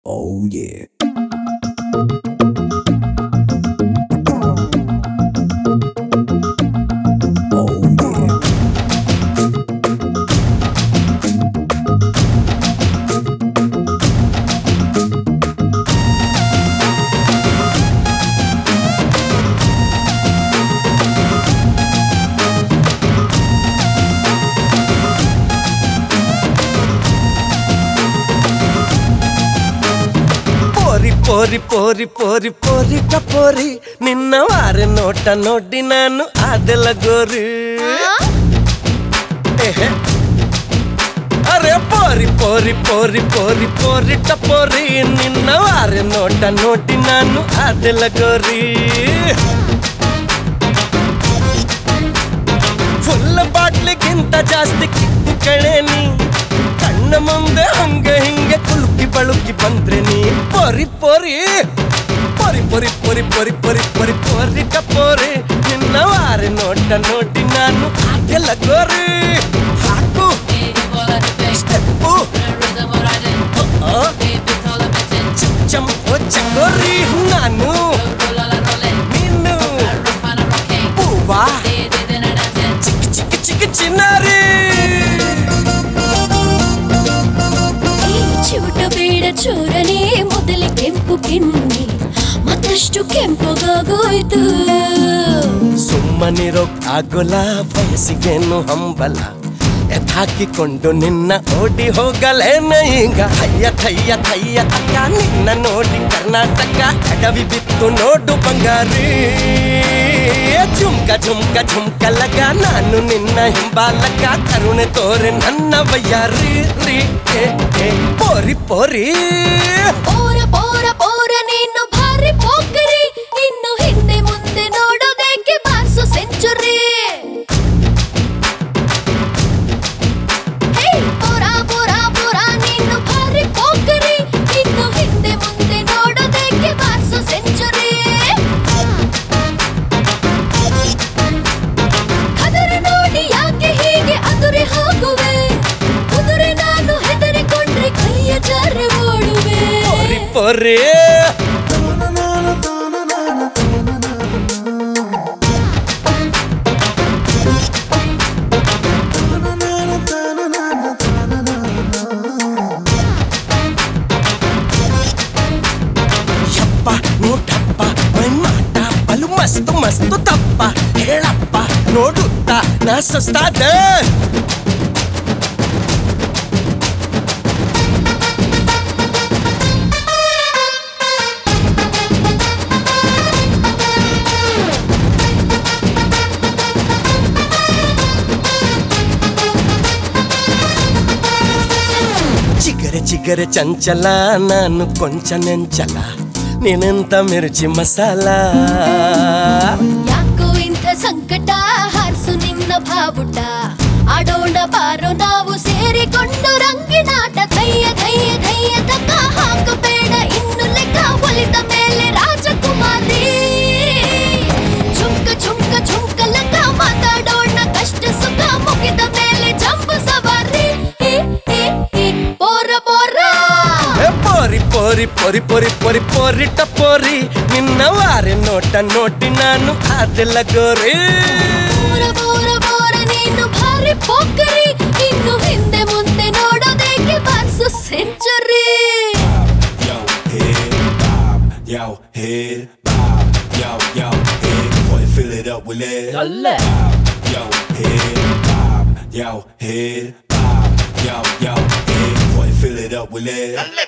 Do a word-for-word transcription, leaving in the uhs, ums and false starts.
Oh yeah. Oh yeah. ಪೋರಿ ಪೋರಿ ಪೋರಿ ಪೋರಿ tapori ನಿನ್ನ ವಾರೆ ನೋಟ ನೋಡಿ ನಾನು ಆದೆಲ್ಲ ಗೋರಿ ಅರೆ ಪೋರಿ ಪೋರಿ ಪೋರಿ ಪೋರಿ ಪೋರಿ ಟಪೋರಿ ನಿನ್ನ ವಾರೆ ನೋಟ ನೋಡಿ ನಾನು ಆದೆಲ್ಲ ಗೋರಿ ಫುಲ್ ಬಾಟ್ಲಿಗಿಂತ ಜಾಸ್ತಿ ಕಿಕ್ಕು ಕಣೇನಿ ಕಣ್ಣ ಮುಂದೆ ಹಂಗೆ ಹಿಂಗೆ ಕುಲುಕಿ ಬಳುಕಿ ಬಂದ್ರೆ ನೀ ಪೊರಿ ಪೊರಿ ಪೊರಿ ಪೊರಿ ಪೊರಿ ಪೊರಿ ಪೊರಿ ಪೊರಿ ಪೊರಿ ಟಪೋರಿ ನಿನ್ನ ವಾರೆ ನೋಟ ನೋಡಿ ನಾನು ಆಗೆಲ್ಲ ಗೋರಿ ಹಾಕು ಸ್ಟೆಪ್ಪು ಚಮ್ ಚಕೋರಿ ನಾನು ನೀನು ಹೂವಾ ಚಿಕ್ಕ ಚಿಕ್ಕ ಚಿಕ್ಕ ಚಿನ್ನಾರಿ ಬೇಡ ಚೂರನೇ ಮೊದಲೇ ಕೆಂಪು ಕೆನ್ನೆ ಮತ್ತಷ್ಟು ಕೆಂಪುಗಾಗೋಯ್ತು ಸುಮ್ಮನಿರೋ ಆಗೋಲ ವಯಸ್ಸಿಗೇನು ಹಂಬಲ ಎತ್ತಾಕಿಕೊಂಡು ನಿನ್ನ ಓಡಿ ಹೋಗಲೇನ ಈಗ ಥಯ್ಯ ಥಯ್ಯ ಥಯ್ಯ ತಕ್ಕ ನಿನ್ನ ನೋಡಿ ಕರ್ನಾಟಕ ಅಡವಿ ಬಿತ್ತು ನೋಡು ಬಂಗಾರಿ ಝುಮ್ಕ ಝುಮ್ಕ ಝುಮ್ಕಲಗ ನಾನು ನಿನ್ನ ಹಿಂಬಾಲಕ ಕರುಣೆ ತೋರೆ ನನ್ನ ವಯ್ಯಾರಿ ರೀ ಪೋರಿ ಪೋರಿ ಪೋರ ಪೋರ ಪೋರ ನೀನು ಭಾರಿ ಪೋಕರಿ ಇನ್ನು ಹಿಂದೆ ಮುಂದೆ ನೋಡೋದೇಕೆ ಬಾರ್ಸು ಸೆಂಚುರಿ ಪೋರ ಪೋರ ಪೋರ ನೀನು ಭಾರಿ ಪೋಕರಿ ಇನ್ನು ಹಿಂದೆ ಮುಂದೆ ನೋಡೋದೇಕೆ ಬಾರ್ಸು ಸೆಂಚುರಿ ಅದರ ನೋಡಿ ಯಾಕೆ ಹೀಗೆ ಅದುರೆ ಹೋಗುವೆ ಕುದುರೆ ನಾನು ಹೆದರಿಕೊಂಡ್ರೆ ಕೈಯ ಜಾರಿ ಓಡುವೆ ಪೋರಿ ಪೋರಿ ಯಪ್ಪ ನೋಟಪ್ಪ ಮಾಟ ಬಲು ಮಸ್ತು ಮಸ್ತು ತಪ್ಪ ಹೇಳಪ್ಪ ನೋಡುತ್ತಾ ನಾ ಸುಸ್ತಾದ ಚಿಗರೆ ಚಿಗರೆ ಚಂಚಲ ನಾನು ಕೊಂಚ ನೆಂಚಲ ನೀನೆಂತ ಮಿರ್ಚಿ ಮಸಾಲ ಯಾಕೋ ಇಂಥ ಸಂಕಟ ಹಾರ್ಸು ನಿನ್ನ ಭಾವುಟ ಆಡೋಣ ಬಾರೋ ನಾವು ಸೇರಿಕೊಂಡು ರಂಗಿನಾಟ ಧೈಯ ಧೈಯ ಧೈಯ ತಕ್ಕ ಹಾಕಬೇಡ ಇನ್ನು ಲೆಕ್ಕ ಒಲಿದ ಮೇಲೆ ರಾಜಕುಮಾರಿ ಝುಮ್ಕ ಝುಮ್ಕ ಝುಮ್ಕಲಕ ಮಾತಾಡೋಣ ಕಷ್ಟ ಸುಖ ಮುಗಿದ ಮೇಲೆ ಜಂಬು ಸವಾರಿ ಪೋರ ಪೋರ ಪೋರಿ ಪೋರಿ ಪೊರಿ ಪೊರಿ ಪೊರಿ ಪೊರಿ ಟಪೋರಿ ನಿನ್ನ ವಾರೆ ನೋಟ ನೋಡಿ ನಾನು ಆದೆಲ್ಲ ಗೋರಿ ಪೋರ ಪೋರ ಪೋರ ನೀನು ಭಾರಿ ಪೋಕರಿ ಇನ್ನು ಹಿಂದೆ ಮುಂದೆ ನೋಡೋದೇಕೆ bars century Yo, head bob, yo, head bob, yo, yo, head. Before you fill it up with lead. Bob, yo, head bob, yo, head bob, yo, yo, head. Before you fill it up with lead.